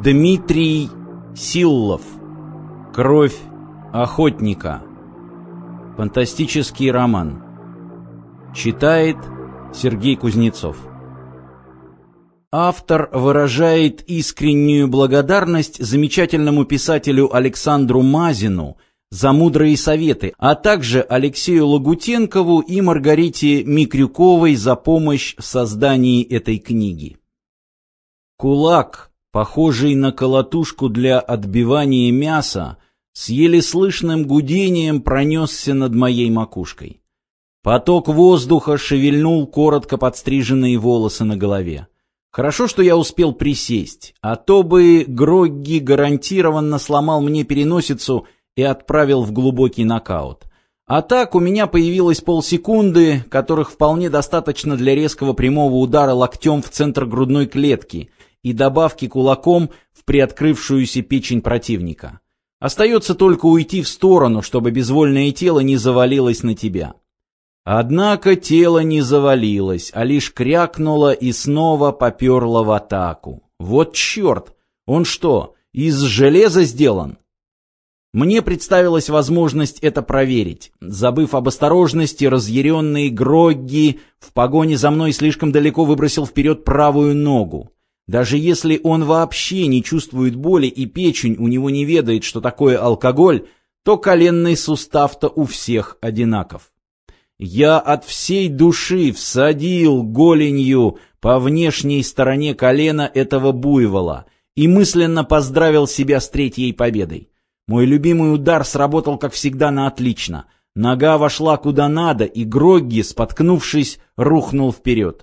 Дмитрий Силлов. Кровь охотника. Фантастический роман. Читает Сергей Кузнецов. Автор выражает искреннюю благодарность замечательному писателю Александру Мазину за мудрые советы, а также Алексею Лагутенкову и Маргарите Микрюковой за помощь в создании этой книги. Кулак, похожий на колотушку для отбивания мяса, с еле слышным гудением пронесся над моей макушкой. Поток воздуха шевельнул коротко подстриженные волосы на голове. Хорошо, что я успел присесть, а то бы Грогги гарантированно сломал мне переносицу и отправил в глубокий нокаут. А так у меня появилось полсекунды, которых вполне достаточно для резкого прямого удара локтем в центр грудной клетки и добавки кулаком в приоткрывшуюся печень противника. Остается только уйти в сторону, чтобы безвольное тело не завалилось на тебя. Однако тело не завалилось, а лишь крякнуло и снова поперло в атаку. Вот черт! Он что, из железа сделан? Мне представилась возможность это проверить. Забыв об осторожности, разъяренный Грогги в погоне за мной слишком далеко выбросил вперед правую ногу. Даже если он вообще не чувствует боли и печень у него не ведает, что такое алкоголь, то коленный сустав-то у всех одинаков. Я от всей души всадил голенью по внешней стороне колена этого буйвола и мысленно поздравил себя с третьей победой. Мой любимый удар сработал, как всегда, на отлично. Нога вошла куда надо, и Грогги, споткнувшись, рухнул вперед.